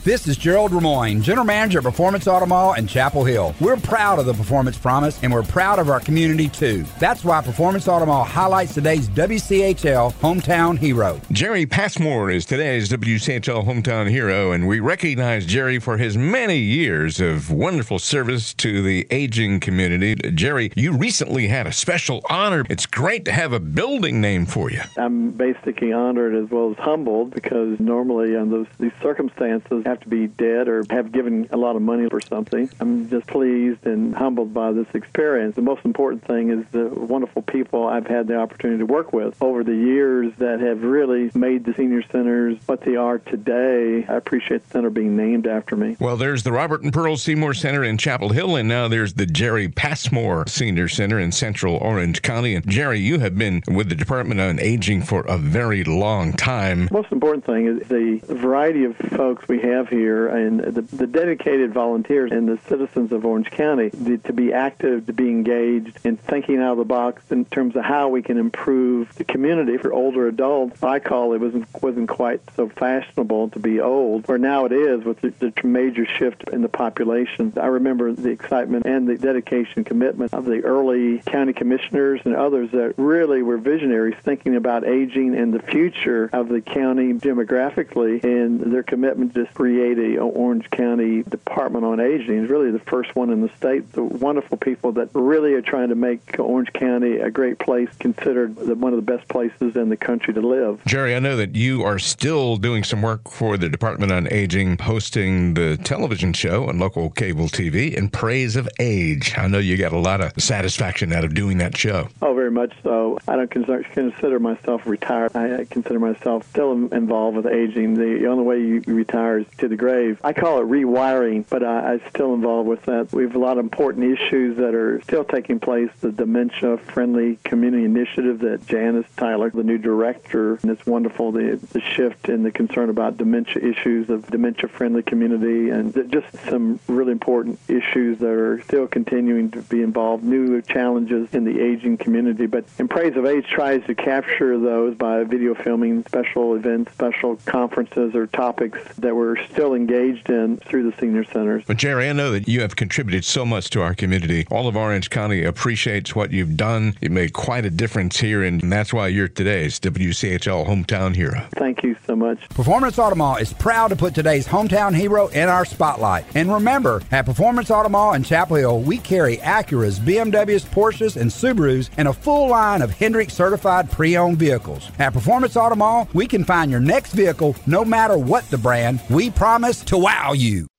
This is Gerald Ramoyne, General Manager at Performance Auto Mall in Chapel Hill. We're proud of the Performance Promise, and we're proud of our community, too. That's why Performance Auto Mall highlights today's WCHL Hometown Hero. Jerry Passmore is today's WCHL Hometown Hero, and we recognize Jerry for his many years of wonderful service to the aging community. Jerry, you recently had a special honor. It's great to have a building named for you. I'm basically honored as well as humbled because normally on these circumstances have to be dead or have given a lot of money for something. I'm just pleased and humbled by this experience. The most important thing is the wonderful people I've had the opportunity to work with over the years that have really made the senior centers what they are today. I appreciate the center being named after me. Well, there's the Robert and Pearl Seymour Center in Chapel Hill, and now there's the Jerry Passmore Senior Center in Central Orange County. And Jerry, you have been with the Department on Aging for a very long time. The most important thing is the variety of folks we have here and the dedicated volunteers and the citizens of Orange County to be active, to be engaged in thinking out of the box in terms of how we can improve the community for older adults. I call it wasn't quite so fashionable to be old, where now it is with the major shift in the population. I remember the excitement and the dedication, commitment of the early county commissioners and others that really were visionaries thinking about aging and the future of the county demographically, and their commitment to create a Orange County Department on Aging is really the first one in the state. The wonderful people that really are trying to make Orange County a great place, considered one of the best places in the country to live. Jerry, I know that you are still doing some work for the Department on Aging, hosting the television show on local cable TV, In Praise of Age. I know you got a lot of satisfaction out of doing that show. Oh, very much so. I don't consider myself retired. I consider myself still involved with aging. The only way you retire is to the grave. I call it rewiring, but I'm still involved with that. We have a lot of important issues that are still taking place. The Dementia-Friendly Community Initiative that Janice Tyler, the new director, and it's wonderful, the shift in the concern about dementia issues of dementia-friendly community, and just some really important issues that are still continuing to be involved, new challenges in the aging community. But In Praise of Age tries to capture those by video filming special events, special conferences or topics that we're still engaged in through the senior centers. But Jerry, I know that you have contributed so much to our community. All of Orange County appreciates what you've done. You've made quite a difference here, and that's why you're today's WCHL Hometown Hero. Thank you so much. Performance Auto Mall is proud to put today's hometown hero in our spotlight. And remember, at Performance Auto Mall in Chapel Hill, we carry Acuras, BMWs, Porsches, and Subarus, and a full line of Hendrick certified pre-owned vehicles. At Performance Auto Mall, we can find your next vehicle no matter what the brand. We promise to wow you.